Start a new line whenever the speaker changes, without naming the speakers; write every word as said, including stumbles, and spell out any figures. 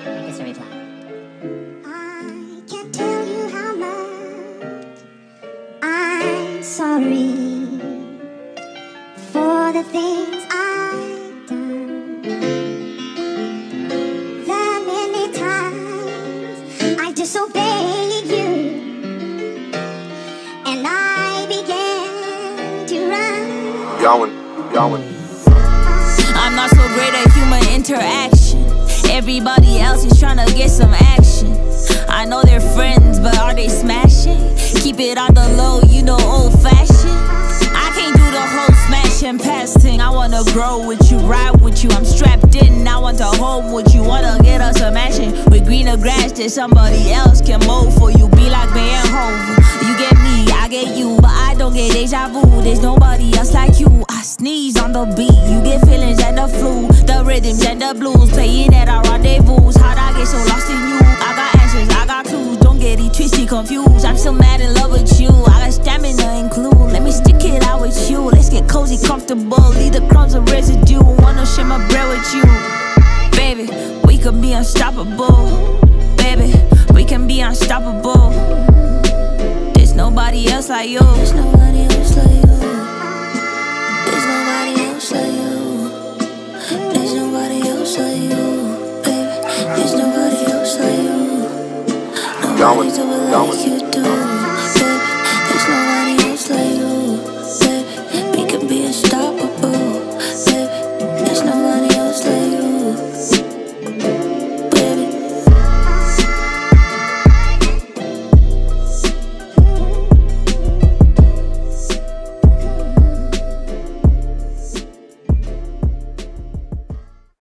Make us a reply.
I can't tell you how much I'm sorry for the things I've done. The many times I disobeyed you, and I began to run.
Yawin, yawin.
I'm not so great at human interaction. Everybody else is trying to get some action. I know they're friends, but are they smashing? Keep it on the low, you know, old fashioned. I can't do the whole smash and pass thing. I wanna grow with you, ride with you. I'm strapped in, I want to home with you. Wanna get us some action with greener grass that somebody else can mow for you. Be like being home. You get me, I get you, but I don't get deja vu. There's nobody else like you. I sneeze on the beat, you get feelings and the flu. The rhythms and the blues playing at our rendezvous. How'd I get so lost in you? I got answers, I got clues. Don't get it twisted, confused. I'm still mad in love with you. I got stamina and glue. Let me stick it out with you. Let's get cozy, comfortable. Leave the crumbs of residue. Wanna share my bread with you. Baby, we can be unstoppable. Baby, we can be unstoppable. There's nobody else like you. There's nobody else like you. There's nobody else like you. There's nobody else like you, baby. There's nobody else like you. Nobody do it like you.